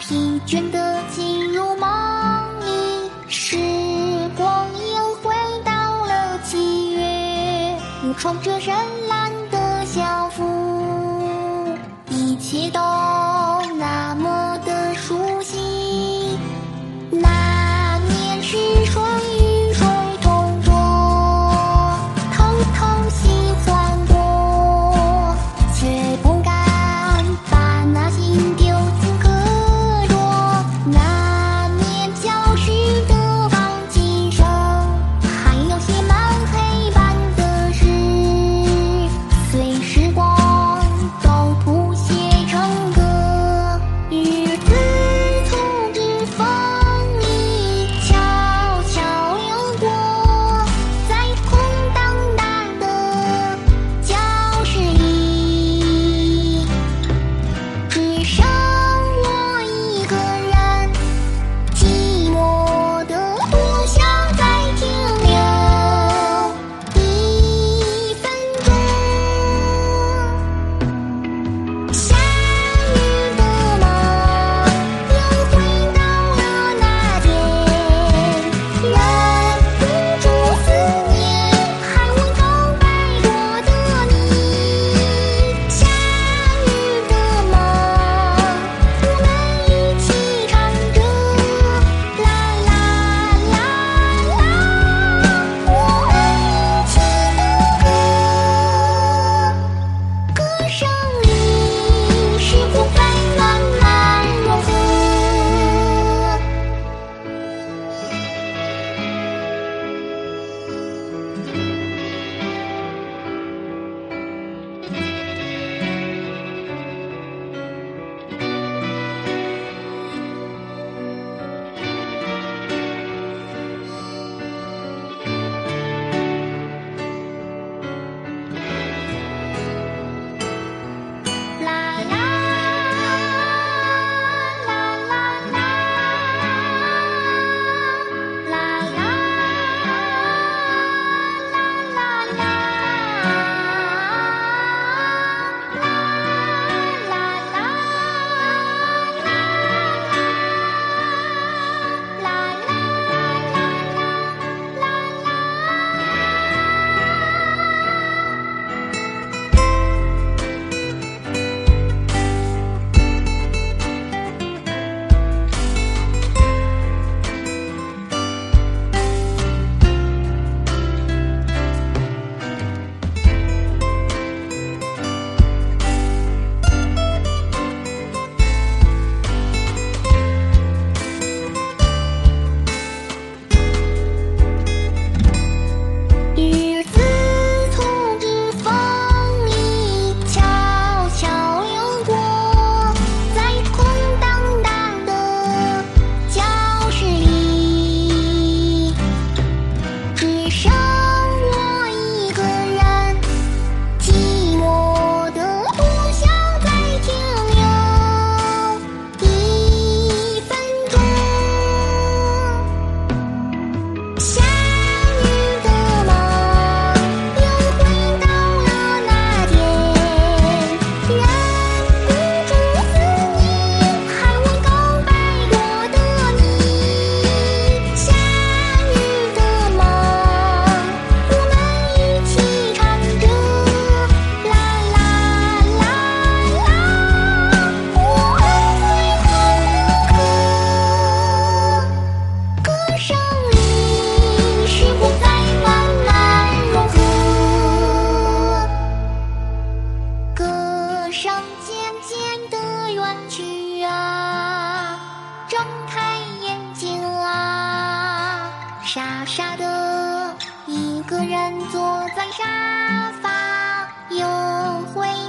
疲倦地进入梦里，时光又回到了7月，穿着深蓝的校服，一切都那么的熟悉。那年是春雨水同桌，偷偷喜欢过，却不敢把那心丢进课桌。那年教室的钢琴声，还有写满黑板的诗，随时光都谱写成歌。日子从指缝里悄悄流过，在空荡荡的教室里，只剩我一个人，寂寞的多想再停留1分钟。下雨的梦又回到了那天，忍不住思念还未告白过的你。下雨的梦，我们一起唱着啦啦啦啦，我们一起的歌，歌声里时光在慢慢融合。啦啦啦啦啦，啦啦啦啦日子从指缝里悄悄流过，在空荡荡的教室里，只剩我一个人，寂寞的多想再停留1分钟。下雨的梦又回到了那天，忍不住思念还未告白过的你。下雨的梦，我们一起唱着啦啦啦啦，我们最后的歌，歌声里时光在慢慢融合。歌声渐渐地远去啊，睁开眼睛啊，傻傻的一个人坐在沙发，又回